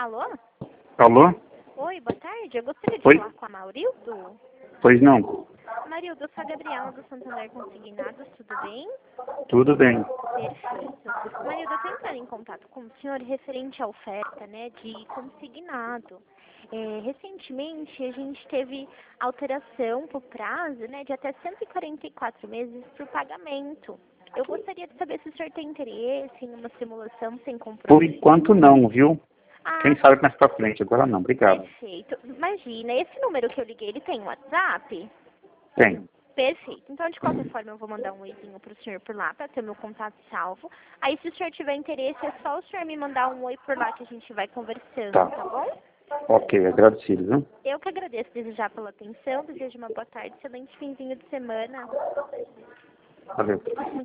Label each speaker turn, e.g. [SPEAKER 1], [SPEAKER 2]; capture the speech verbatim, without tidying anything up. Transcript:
[SPEAKER 1] Alô?
[SPEAKER 2] Alô?
[SPEAKER 1] Oi, boa tarde. Eu gostaria de
[SPEAKER 2] Oi?
[SPEAKER 1] falar com a Maurildo.
[SPEAKER 2] Pois não.
[SPEAKER 1] Maurildo, eu sou a Gabriela do Santander Consignados, tudo bem?
[SPEAKER 2] Tudo bem.
[SPEAKER 1] Perfeito. Maurildo, eu estou entrando em contato com o senhor referente à oferta, né, de consignado. É, recentemente, a gente teve alteração para o prazo, né, de até cento e quarenta e quatro meses para o pagamento. Eu gostaria de saber se o senhor tem interesse em uma simulação sem
[SPEAKER 2] Por
[SPEAKER 1] compromisso.
[SPEAKER 2] enquanto não, viu?
[SPEAKER 1] Ah,
[SPEAKER 2] Quem sabe mais pra frente, agora não. Obrigado.
[SPEAKER 1] perfeito. Imagina, esse número que eu liguei, ele tem WhatsApp?
[SPEAKER 2] Tem.
[SPEAKER 1] Perfeito. Então, de qualquer forma, eu vou mandar um oizinho pro senhor por lá, para ter meu contato salvo. Aí, se o senhor tiver interesse, é só o senhor me mandar um oi por lá que a gente vai conversando,
[SPEAKER 2] Tá.
[SPEAKER 1] tá bom?
[SPEAKER 2] Ok, agradecido, viu?
[SPEAKER 1] Eu que agradeço desde já pela atenção, desejo uma boa tarde, excelente finzinho de semana.
[SPEAKER 2] Valeu.